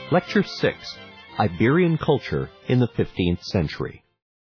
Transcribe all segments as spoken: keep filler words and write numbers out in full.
Lecture six, Iberian Culture in the fifteenth Century.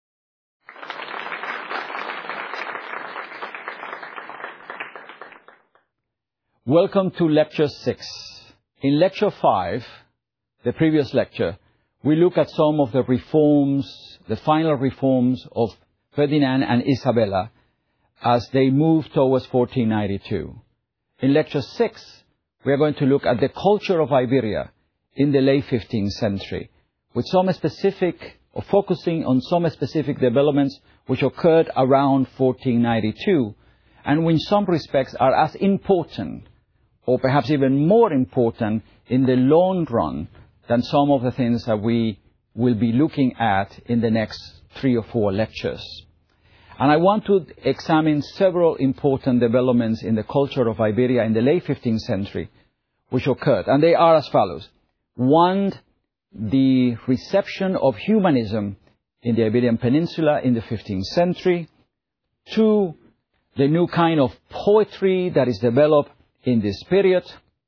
Welcome to Lecture six. In Lecture five, the previous lecture, we look at some of the reforms, the final reforms of Ferdinand and Isabella as they move towards fourteen ninety-two. In Lecture six, we are going to look at the culture of Iberia in the late fifteenth century, with some specific, or focusing on some specific developments which occurred around fourteen ninety-two, and which in some respects are as important, or perhaps even more important in the long run than some of the things that we will be looking at in the next three or four lectures. And I want to examine several important developments in the culture of Iberia in the late fifteenth century, which occurred. And they are as follows. One, the reception of humanism in the Iberian Peninsula in the fifteenth century. Two, the new kind of poetry that is developed in this period.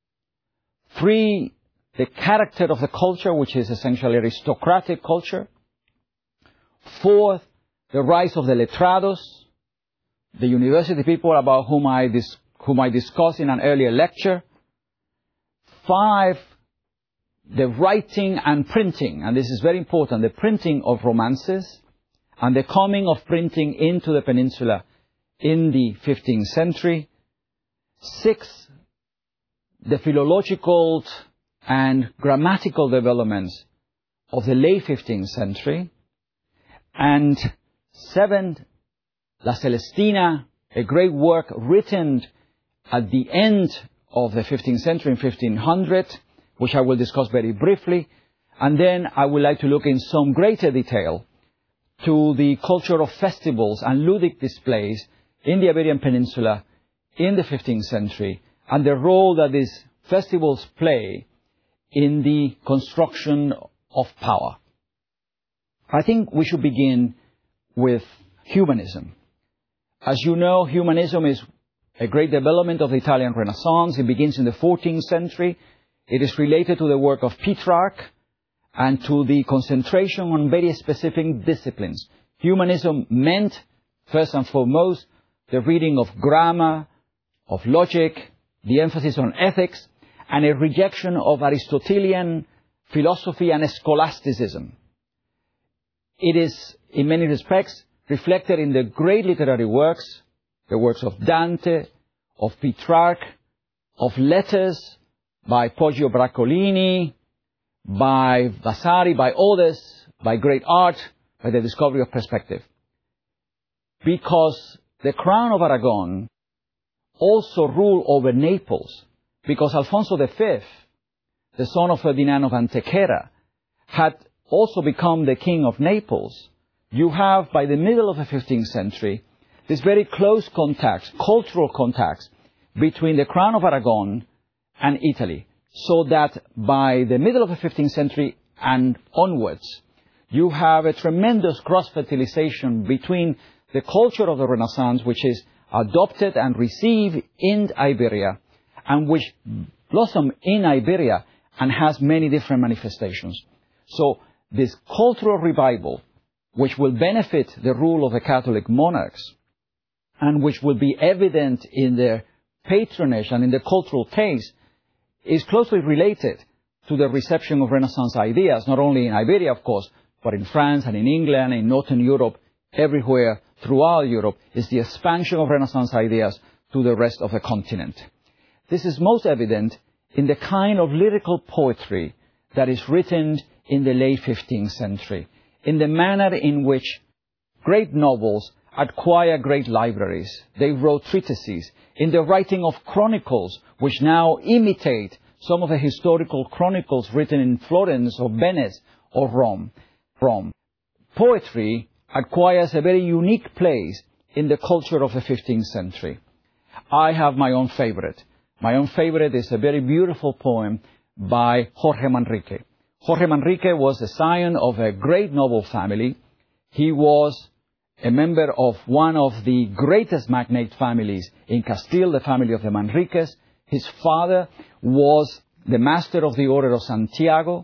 Three, the character of the culture, which is essentially aristocratic culture. Fourth, the rise of the letrados, the university people about whom I, dis- whom I discussed in an earlier lecture. Five, the writing and printing, and this is very important, the printing of romances, and the coming of printing into the peninsula in the fifteenth century. Six, the philological and grammatical developments of the late fifteenth century. And seven, La Celestina, a great work written at the end of the fifteenth century in fifteen hundred, which I will discuss very briefly. And then I would like to look in some greater detail to the culture of festivals and ludic displays in the Iberian Peninsula in the fifteenth century, and the role that these festivals play in the construction of power. I think we should begin with humanism. As you know, humanism is a great development of the Italian Renaissance. It begins in the fourteenth century. It is related to the work of Petrarch and to the concentration on very specific disciplines. Humanism meant, first and foremost, the reading of grammar, of logic, the emphasis on ethics, and a rejection of Aristotelian philosophy and scholasticism. It is, in many respects, reflected in the great literary works, the works of Dante, of Petrarch, of letters by Poggio Braccolini, by Vasari, by others, by great art, by the discovery of perspective. Because the Crown of Aragon also ruled over Naples, because Alfonso the Fifth, the son of Ferdinand of Antequera, had also become the king of Naples. You have, by the middle of the fifteenth century, this very close contacts, cultural contacts, between the Crown of Aragon and Italy. So that by the middle of the fifteenth century and onwards, you have a tremendous cross-fertilization between the culture of the Renaissance, which is adopted and received in Iberia, and which blossomed in Iberia and has many different manifestations. So this cultural revival, which will benefit the rule of the Catholic monarchs, and which will be evident in their patronage and in the cultural taste, is closely related to the reception of Renaissance ideas, not only in Iberia, of course, but in France and in England, in Northern Europe, everywhere throughout Europe, is the expansion of Renaissance ideas to the rest of the continent. This is most evident in the kind of lyrical poetry that is written in the late fifteenth century, in the manner in which great novels acquire great libraries. They wrote treatises, in the writing of chronicles, which now imitate some of the historical chronicles written in Florence or Venice or Rome. Rome. Poetry acquires a very unique place in the culture of the fifteenth century. I have my own favorite. My own favorite is a very beautiful poem by Jorge Manrique. Jorge Manrique was the scion of a great noble family. He was a member of one of the greatest magnate families in Castile, the family of the Manriques. His father was the master of the Order of Santiago.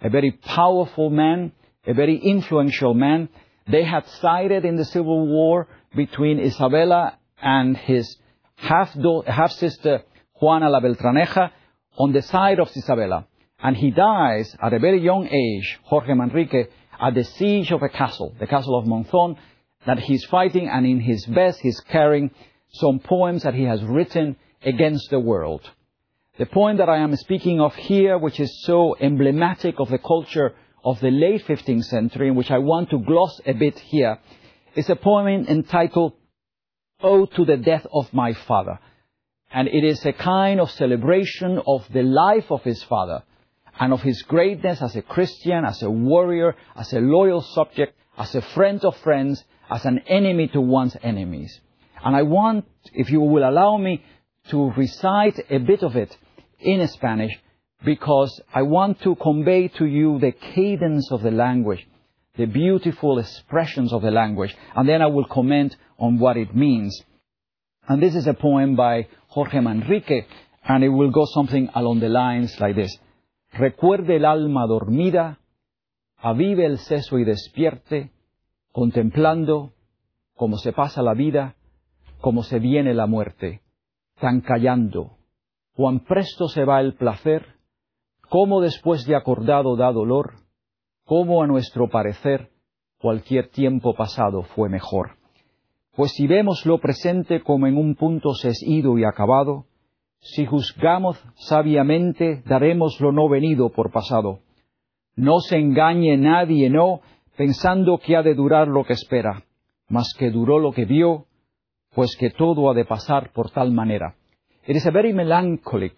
a very powerful man, a very influential man. They had sided in the civil war between Isabella and his half-sister Juana la Beltraneja on the side of Isabella. And he dies at a very young age, Jorge Manrique, at the siege of a castle, the castle of Monzón, that he's fighting, and in his vest he's carrying some poems that he has written against the world. The poem that I am speaking of here, which is so emblematic of the culture of the late fifteenth century, in which I want to gloss a bit here, is a poem entitled Ode to the Death of My Father. And it is a kind of celebration of the life of his father and of his greatness as a Christian, as a warrior, as a loyal subject, as a friend of friends, as an enemy to one's enemies. And I want, if you will allow me, to recite a bit of it in Spanish, because I want to convey to you the cadence of the language, the beautiful expressions of the language, and then I will comment on what it means. And this is a poem by Jorge Manrique, and it will go something along the lines like this. Recuerde el alma dormida, avive el seso y despierte, contemplando cómo se pasa la vida, cómo se viene la muerte, tan callando, cuán presto se va el placer, cómo después de acordado da dolor, cómo a nuestro parecer cualquier tiempo pasado fue mejor. Pues si vemos lo presente como en un punto sesido y acabado, si juzgamos sabiamente, daremos lo no venido por pasado. No se engañe nadie, no, pensando que ha de durar lo que espera, mas que duró lo que vio, pues que todo ha de pasar por tal manera. It is a very melancholic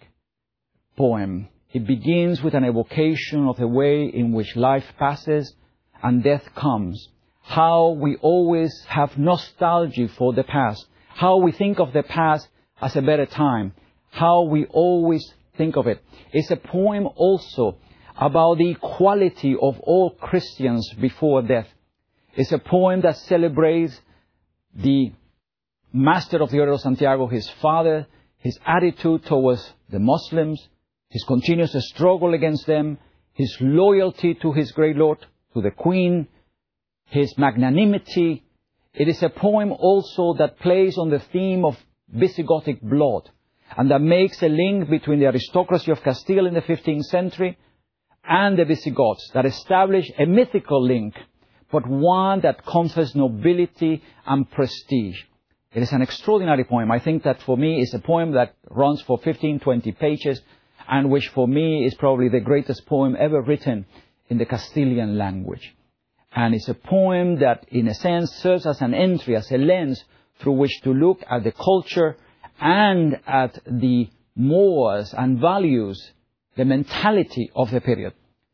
poem. It begins with an evocation of the way in which life passes and death comes. How we always have nostalgia for the past. How we think of the past as a better time. How we always think of it. It's a poem also about the equality of all Christians before death. It's a poem that celebrates the Master of the Order of Santiago, his father, his attitude towards the Muslims, his continuous struggle against them, his loyalty to his great Lord, to the Queen, his magnanimity. It is a poem also that plays on the theme of Visigothic blood, and that makes a link between the aristocracy of Castile in the fifteenth century and the Visigoths, that establish a mythical link, but one that confers nobility and prestige. It is an extraordinary poem. I think that for me is a poem that runs for fifteen, twenty pages, and which for me is probably the greatest poem ever written in the Castilian language. And it's a poem that, in a sense, serves as an entry, as a lens through which to look at the culture and at the mores and values, the mentality of the period.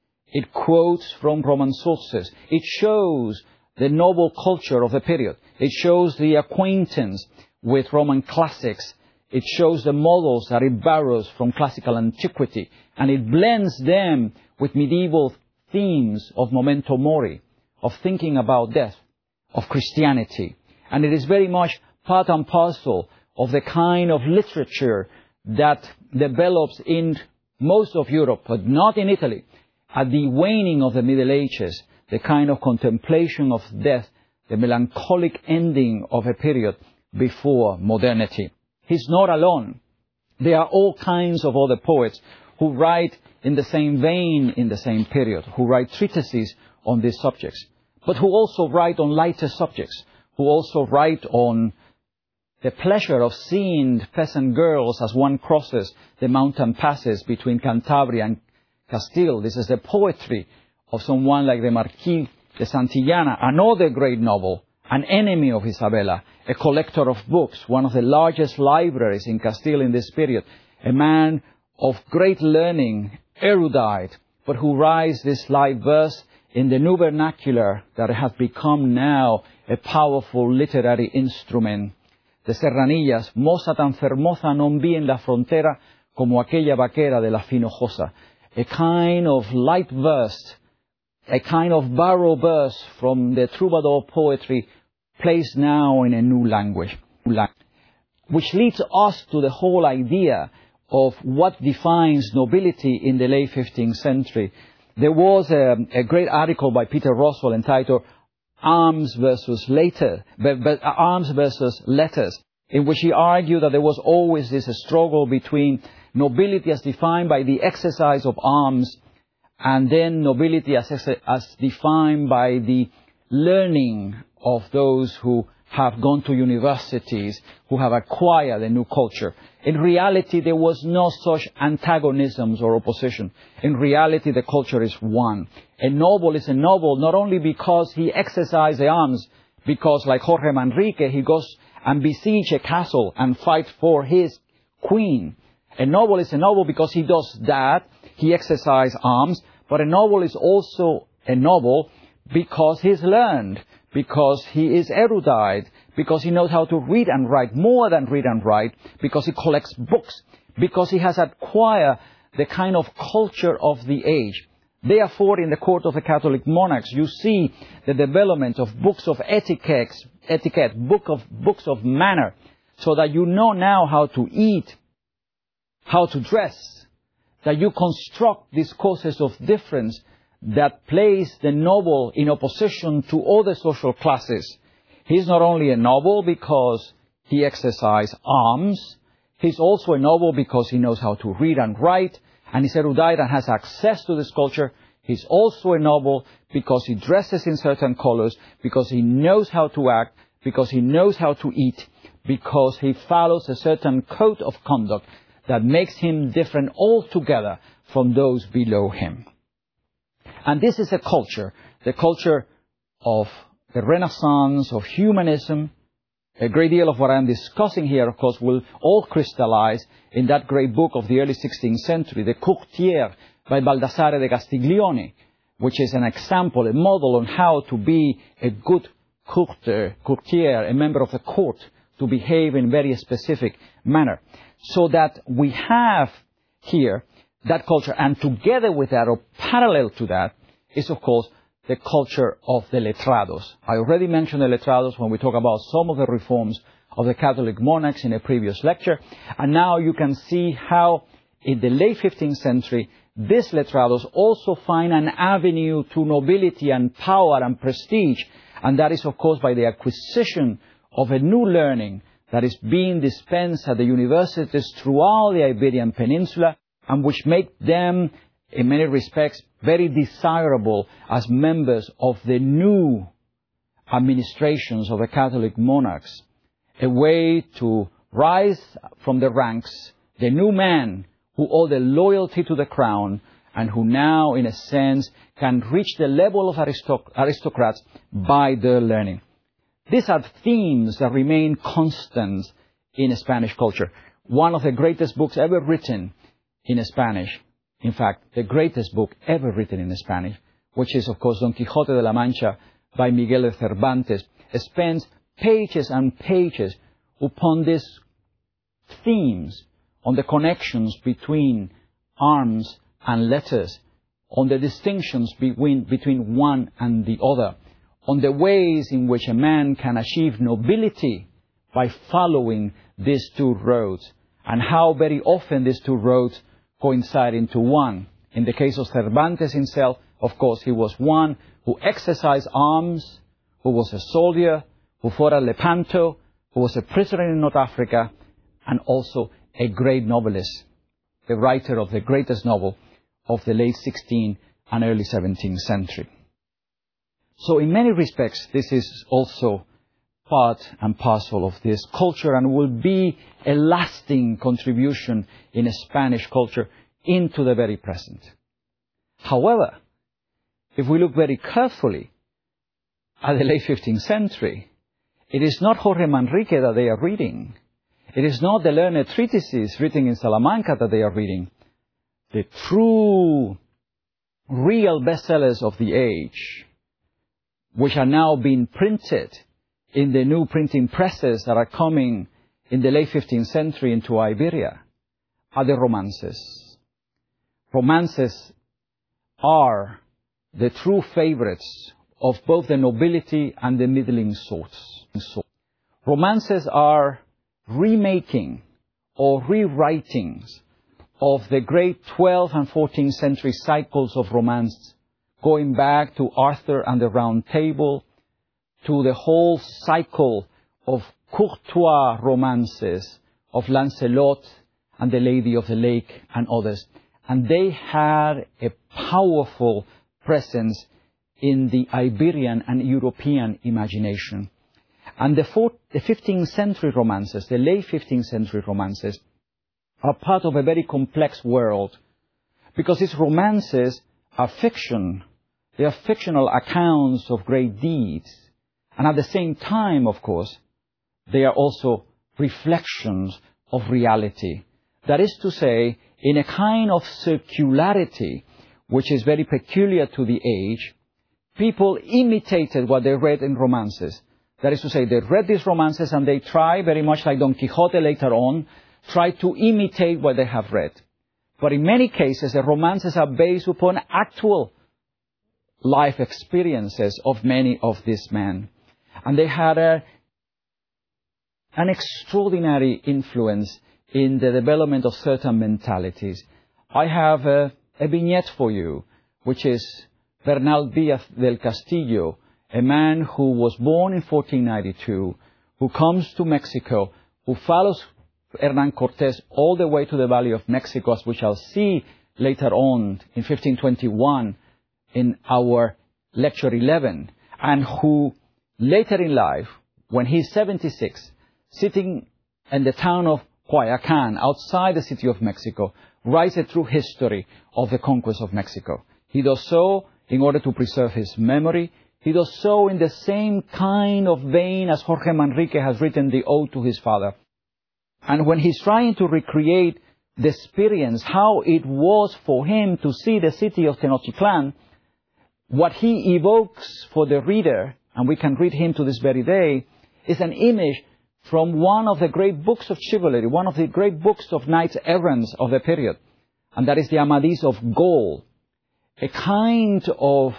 It quotes from Roman sources. It shows the noble culture of the period. It shows the acquaintance with Roman classics. It shows the models that it borrows from classical antiquity. And it blends them with medieval themes of memento mori, of thinking about death, of Christianity. And it is very much part and parcel of the kind of literature that develops in most of Europe, but not in Italy, at the waning of the Middle Ages, the kind of contemplation of death, the melancholic ending of a period before modernity. He's not alone. There are all kinds of other poets who write in the same vein in the same period, who write treatises on these subjects, but who also write on lighter subjects, who also write on the pleasure of seeing peasant girls as one crosses the mountain passes between Cantabria and Castile. This is the poetry of someone like the Marquis de Santillana, another great novel, an enemy of Isabella, a collector of books, one of the largest libraries in Castile in this period, a man of great learning, erudite, but who writes this light verse in the new vernacular that has become now a powerful literary instrument. De Serranillas, moza tan fermosa non vi en la frontera como aquella vaquera de la Finojosa. A kind of light verse, a kind of barrow verse from the troubadour poetry placed now in a new language. Which leads us to the whole idea of what defines nobility in the late fifteenth century. There was a, a great article by Peter Roswell entitled Arms versus Later, but, but Arms versus Letters, in which he argued that there was always this struggle between nobility as defined by the exercise of arms and then nobility as, as defined by the learning of those who have gone to universities, who have acquired a new culture. In reality, there was no such antagonisms or opposition. In reality, the culture is one. A noble is a noble not only because he exercises the arms, because like Jorge Manrique, he goes and besiege a castle and fight for his queen. A noble is a noble because he does that, he exercises arms, but a noble is also a noble because he's learned, because he is erudite, because he knows how to read and write, more than read and write, because he collects books, because he has acquired the kind of culture of the age. Therefore, in the court of the Catholic monarchs, you see the development of books of etiquette, etiquette, book of, books of manner, so that you know now how to eat, how to dress, that you construct these causes of difference that place the noble in opposition to other social classes. He's not only a noble because he exercises arms, he's also a noble because he knows how to read and write, and he's erudite and has access to this culture. He's also a noble because he dresses in certain colors, because he knows how to act, because he knows how to eat, because he follows a certain code of conduct that makes him different altogether from those below him. And this is a culture, the culture of the Renaissance, of humanism. A great deal of what I'm discussing here, of course, will all crystallize in that great book of the early sixteenth century, The Courtier, by Baldassare de Castiglione, which is an example, a model on how to be a good courtier, courtier, a member of the court, to behave in very specific manner. So that we have here that culture, and together with that, or parallel to that, is of course the culture of the letrados. I already mentioned the letrados when we talk about some of the reforms of the Catholic monarchs in a previous lecture, and now you can see how in the late fifteenth century, these letrados also find an avenue to nobility and power and prestige, and that is of course by the acquisition of a new learning that is being dispensed at the universities throughout the Iberian Peninsula, and which make them, in many respects, very desirable as members of the new administrations of the Catholic monarchs. A way to rise from the ranks, the new man who owe the loyalty to the crown, and who now, in a sense, can reach the level of aristoc- aristocrats by their learning. These are themes that remain constant in Spanish culture. One of the greatest books ever written in Spanish, in fact, the greatest book ever written in Spanish, which is, of course, Don Quixote de la Mancha by Miguel de Cervantes, spends pages and pages upon these themes, on the connections between arms and letters, on the distinctions between, between one and the other, on the ways in which a man can achieve nobility by following these two roads, and how very often these two roads coincide into one. In the case of Cervantes himself, of course, he was one who exercised arms, who was a soldier, who fought at Lepanto, who was a prisoner in North Africa, and also a great novelist, the writer of the greatest novel of the late sixteenth and early seventeenth century. So in many respects, this is also part and parcel of this culture, and will be a lasting contribution in Spanish culture into the very present. However, if we look very carefully at the late fifteenth century, it is not Jorge Manrique that they are reading. It is not the learned treatises written in Salamanca that they are reading. The true, real bestsellers of the age, which are now being printed in the new printing presses that are coming in the late fifteenth century into Iberia, are the romances. Romances are the true favorites of both the nobility and the middling sorts. Romances are remaking or rewritings of the great twelfth and fourteenth century cycles of romance, going back to Arthur and the Round Table, to the whole cycle of courtois romances of Lancelot and the Lady of the Lake and others. And they had a powerful presence in the Iberian and European imagination. And the, fourth, the fifteenth century romances, the late fifteenth century romances, are part of a very complex world, because these romances are fiction. They are fictional accounts of great deeds. And at the same time, of course, they are also reflections of reality. That is to say, in a kind of circularity, which is very peculiar to the age, people imitated what they read in romances. That is to say, they read these romances and they try, very much like Don Quixote later on, try to imitate what they have read. But in many cases, the romances are based upon actual life experiences of many of these men. And they had a, an extraordinary influence in the development of certain mentalities. I have a, a vignette for you, which is Bernal Díaz del Castillo, a man who was born in fourteen ninety-two, who comes to Mexico, who follows Hernán Cortés all the way to the Valley of Mexico, as we shall see later on in fifteen twenty-one in our lecture eleven, and who later in life, when he's seventy-six, sitting in the town of Coyoacán, outside the city of Mexico, writes a true history of the conquest of Mexico. He does so in order to preserve his memory. He does so in the same kind of vein as Jorge Manrique has written the Ode to his father. And when he's trying to recreate the experience, how it was for him to see the city of Tenochtitlan, what he evokes for the reader, and we can read him to this very day, is an image from one of the great books of chivalry, one of the great books of knights errants of the period, and that is the Amadís of Gaul, a kind of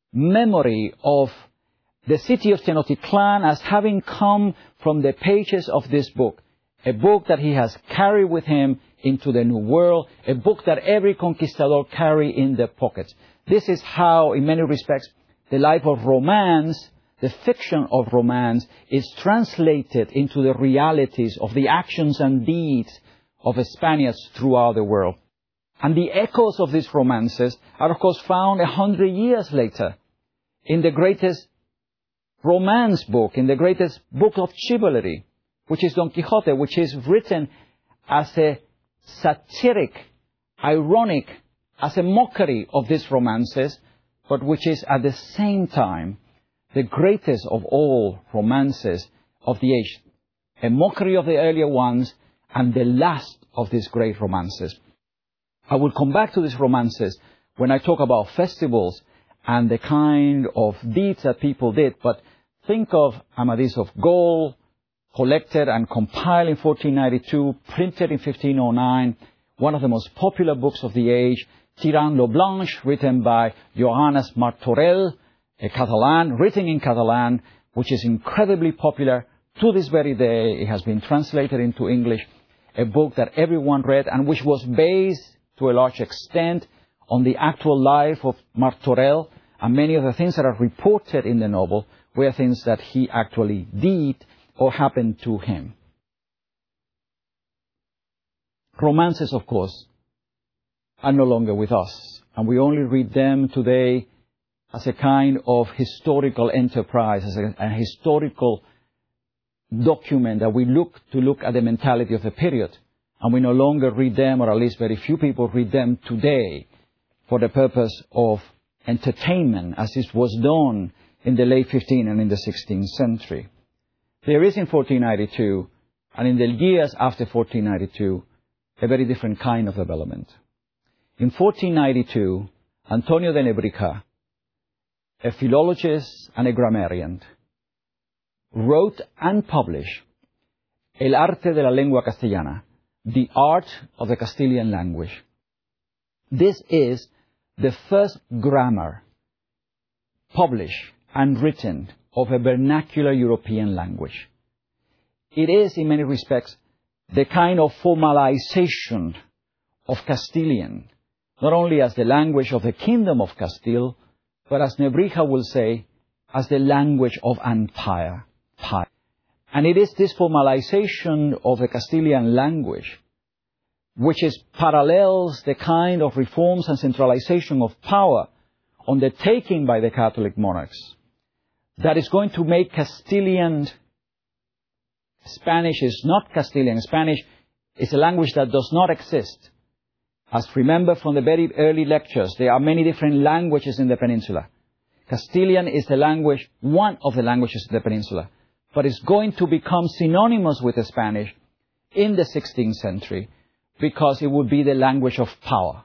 memory of the city of Tenochtitlan as having come from the pages of this book, a book that he has carried with him into the New World, a book that every conquistador carry in their pockets. This is how, in many respects, the life of romance, the fiction of romance, is translated into the realities of the actions and deeds of Spaniards throughout the world. And the echoes of these romances are, of course, found a hundred years later in the greatest romance book, in the greatest book of chivalry, which is Don Quixote, which is written as a satiric, ironic, as a mockery of these romances, but which is at the same time the greatest of all romances of the age, a mockery of the earlier ones and the last of these great romances. I will come back to these romances when I talk about festivals and the kind of deeds that people did, but think of Amadís of Gaul, collected and compiled in fourteen ninety-two, printed in fifteen oh nine, one of the most popular books of the age, Tirant lo Blanche, written by Johannes Martorell, a Catalan, written in Catalan, which is incredibly popular to this very day. It has been translated into English, a book that everyone read and which was based to a large extent on the actual life of Martorell, and many of the things that are reported in the novel were things that he actually did or happened to him. Romances, of course, are no longer with us, and we only read them today as a kind of historical enterprise, as a, a historical document that we look to look at the mentality of the period. And we no longer read them, or at least very few people read them today, for the purpose of entertainment, as it was done in the late fifteenth and in the sixteenth century. There is in fourteen ninety-two, and in the years after fourteen ninety-two, a very different kind of development. In fourteen ninety-two, Antonio de Nebrija, a philologist and a grammarian, wrote and published El arte de la lengua castellana, the art of the Castilian language. This is the first grammar published and written of a vernacular European language. It is, in many respects, the kind of formalization of Castilian, not only as the language of the Kingdom of Castile, but as Nebrija will say, as the language of empire. And it is this formalization of the Castilian language, which is parallels the kind of reforms and centralization of power undertaken by the Catholic monarchs, that is going to make Castilian, Spanish is not Castilian, Spanish is a language that does not exist. As remember from the very early lectures, there are many different languages in the peninsula. Castilian is the language, one of the languages in the peninsula, but it's going to become synonymous with the Spanish in the sixteenth century because it would be the language of power.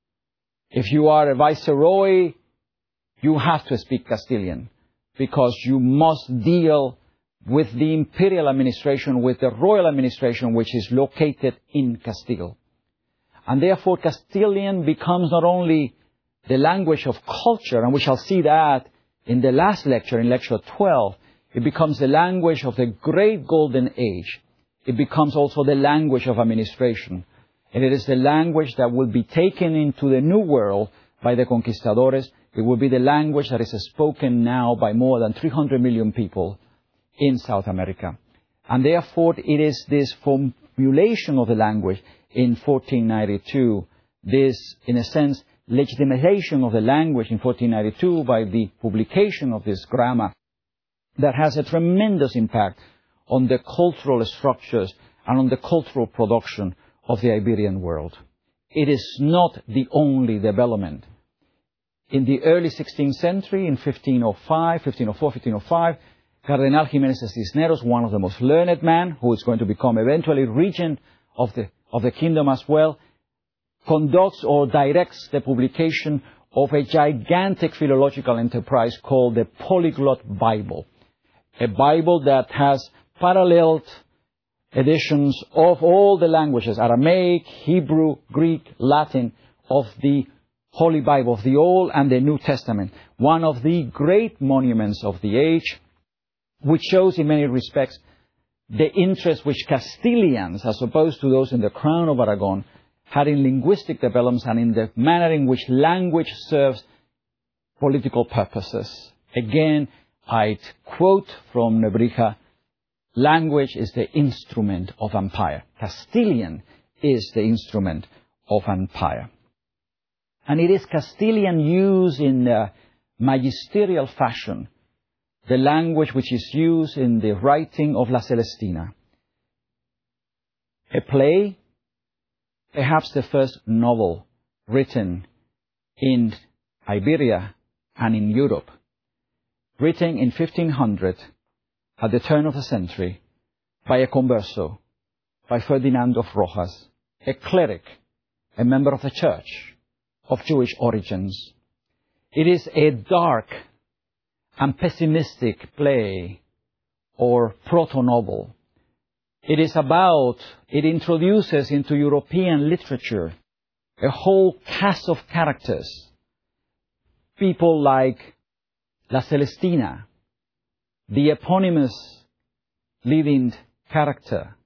If you are a viceroy, you have to speak Castilian because you must deal with the imperial administration, with the royal administration, which is located in Castile. And therefore, Castilian becomes not only the language of culture, and we shall see that in the last lecture, in lecture twelve, it becomes the language of the great golden age. It becomes also the language of administration. And it is the language that will be taken into the New World by the conquistadores. It will be the language that is spoken now by more than three hundred million people in South America. And therefore, it is this formulation of the language in fourteen ninety-two, this, in a sense, legitimization of the language in fourteen ninety-two by the publication of this grammar that has a tremendous impact on the cultural structures and on the cultural production of the Iberian world. It is not the only development. In the early sixteenth century, in fifteen oh five, fifteen oh four, fifteen oh five, Cardenal Jiménez de Cisneros, one of the most learned men, who is going to become eventually regent of the, of the kingdom as well, conducts or directs the publication of a gigantic philological enterprise called the Polyglot Bible. A Bible that has paralleled editions of all the languages, Aramaic, Hebrew, Greek, Latin, of the Holy Bible, of the Old and the New Testament. One of the great monuments of the age, which shows in many respects the interest which Castilians, as opposed to those in the Crown of Aragon, had in linguistic developments and in the manner in which language serves political purposes. Again, I quote from Nebrija, language is the instrument of empire. Castilian is the instrument of empire. And it is Castilian used in a magisterial fashion, the language which is used in the writing of La Celestina. A play, perhaps the first novel written in Iberia and in Europe, written in fifteen hundred, at the turn of the century, by a converso, by Ferdinand of Rojas, a cleric, a member of the church, of Jewish origins. It is a dark and pessimistic play or proto-novel. It is about, it introduces into European literature a whole cast of characters. People like La Celestina, the eponymous leading character,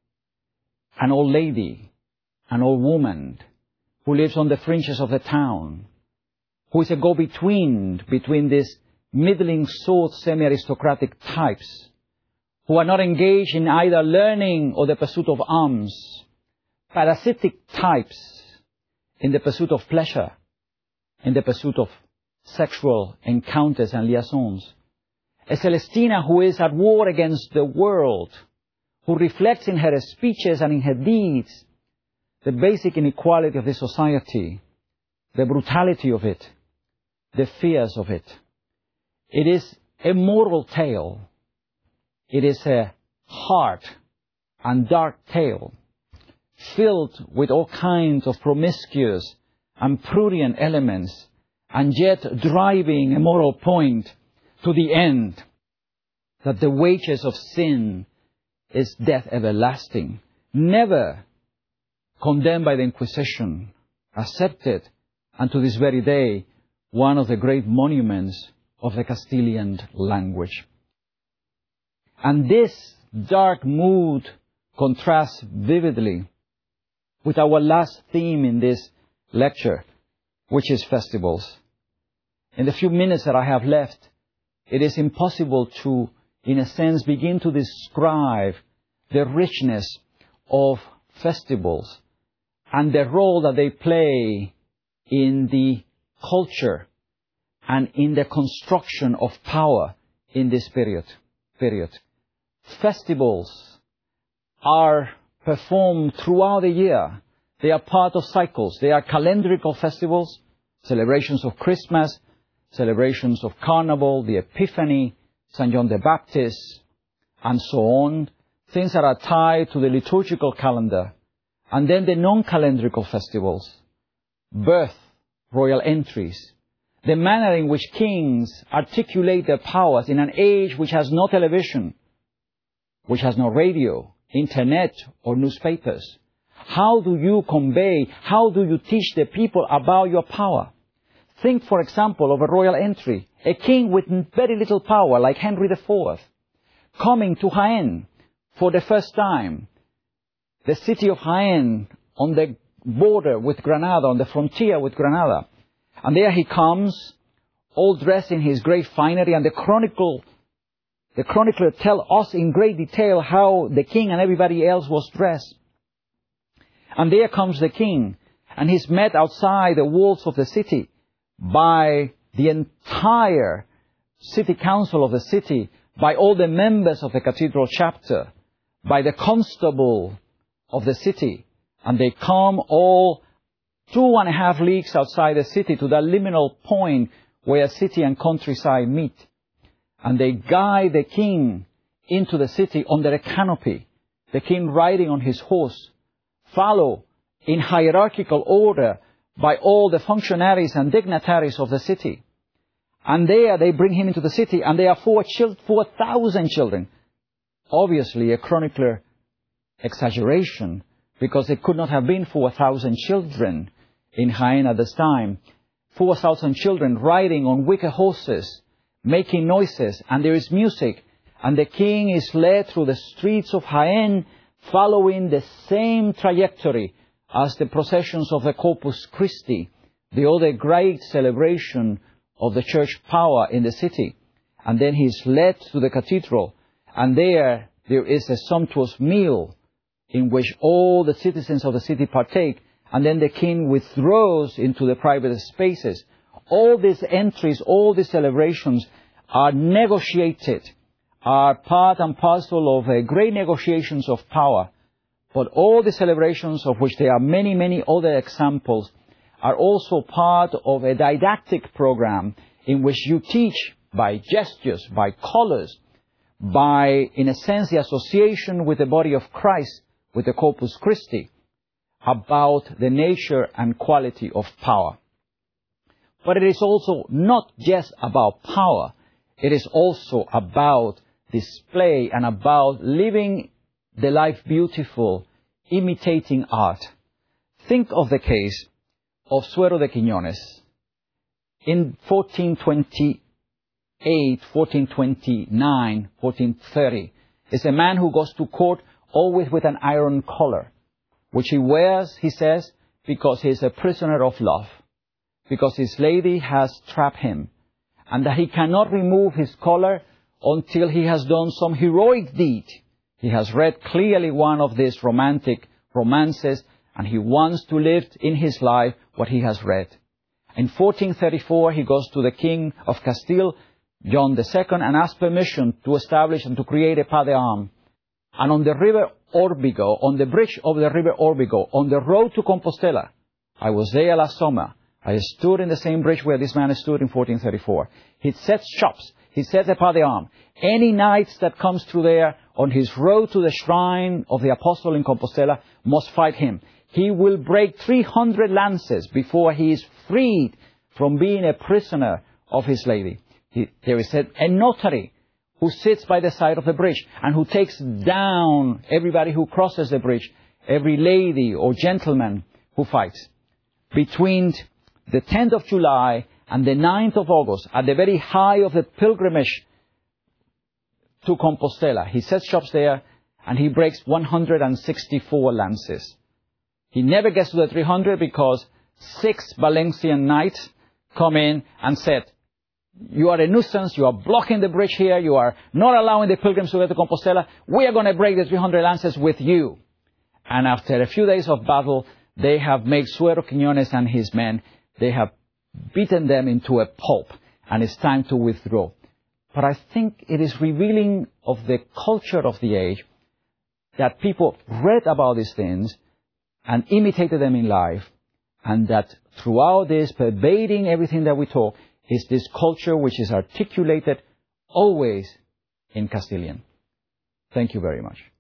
an old lady, an old woman who lives on the fringes of the town, who is a go-between between these middling sort semi-aristocratic types, who are not engaged in either learning or the pursuit of arms, parasitic types in the pursuit of pleasure, in the pursuit of sexual encounters and liaisons. A Celestina who is at war against the world, who reflects in her speeches and in her deeds the basic inequality of the society, the brutality of it, the fears of it. It is a moral tale. It is a hard and dark tale, filled with all kinds of promiscuous and prurient elements, and yet driving a moral point to the end, that the wages of sin is death everlasting, never condemned by the Inquisition, accepted, and to this very day, one of the great monuments of the Castilian language. And this dark mood contrasts vividly with our last theme in this lecture, which is festivals. In the few minutes that I have left, it is impossible to, in a sense, begin to describe the richness of festivals and the role that they play in the culture and in the construction of power in this period. period. Festivals are performed throughout the year. They are part of cycles. They are calendrical festivals, celebrations of Christmas, celebrations of Carnival, the Epiphany, Saint John the Baptist, and so on. Things that are tied to the liturgical calendar. And then the non-calendrical festivals, birth, royal entries, the manner in which kings articulate their powers in an age which has no television, which has no radio, internet, or newspapers. How do you convey, how do you teach the people about your power? Think, for example, of a royal entry, a king with very little power, like Henry the Fourth, coming to Jaén for the first time. The city of Jaén on the border with Granada, on the frontier with Granada. And there he comes, all dressed in his great finery, and the chronicle, the chronicler tells us in great detail how the king and everybody else was dressed. And there comes the king, and he's met outside the walls of the city by the entire city council of the city, by all the members of the cathedral chapter, by the constable of the city. And they come all two and a half leagues outside the city to that liminal point where city and countryside meet. And they guide the king into the city under a canopy, the king riding on his horse, follow in hierarchical order by all the functionaries and dignitaries of the city. And there they bring him into the city, and there are four chil- four thousand children. Obviously a chronicler exaggeration, because it could not have been four thousand children in Jaén at this time. four thousand children riding on wicker horses, making noises, and there is music. And the king is led through the streets of Jaén, following the same trajectory as the processions of the Corpus Christi, the other great celebration of the church power in the city. And then he is led to the cathedral, and there, there is a sumptuous meal in which all the citizens of the city partake, and then the king withdraws into the private spaces. All these entries, all these celebrations are negotiated, are part and parcel of uh, great negotiations of power. But all the celebrations, of which there are many, many other examples, are also part of a didactic program in which you teach by gestures, by colors, by, in a sense, the association with the body of Christ, with the Corpus Christi, about the nature and quality of power. But it is also not just about power. It is also about display and about living the life beautiful, imitating art. Think of the case of Suero de Quiñones. In fourteen twenty-eight, fourteen twenty-nine, fourteen thirty, is a man who goes to court always with an iron collar, which he wears, he says, because he is a prisoner of love, because his lady has trapped him, and that he cannot remove his collar until he has done some heroic deed. He has read clearly one of these romantic romances, and he wants to live in his life what he has read. In fourteen thirty-four, he goes to the king of Castile, John the Second, and asks permission to establish and to create a pas d'armes. And on the river Órbigo, on the bridge of the river Órbigo, on the road to Compostela, I was there last summer. I stood in the same bridge where this man stood in fourteen thirty-four. He sets shops. He sets a pas d'armes. Any knights that comes through there on his road to the shrine of the apostle in Compostela must fight him. He will break three hundred lances before he is freed from being a prisoner of his lady. He, there is a, a notary who sits by the side of the bridge and who takes down everybody who crosses the bridge, every lady or gentleman who fights. Between the tenth of July and the ninth of August, at the very high of the pilgrimage to Compostela, he sets shops there and he breaks one hundred sixty-four lances. He never gets to the three hundred because six Valencian knights come in and said, you are a nuisance, you are blocking the bridge here, you are not allowing the pilgrims to get to Compostela, we are going to break the three hundred lances with you. And after a few days of battle, they have made Suero Quiñones and his men, they have beaten them into a pulp, and it's time to withdraw. But I think it is revealing of the culture of the age that people read about these things and imitated them in life, and that throughout this, pervading everything that we talk, is this culture which is articulated always in Castilian. Thank you very much.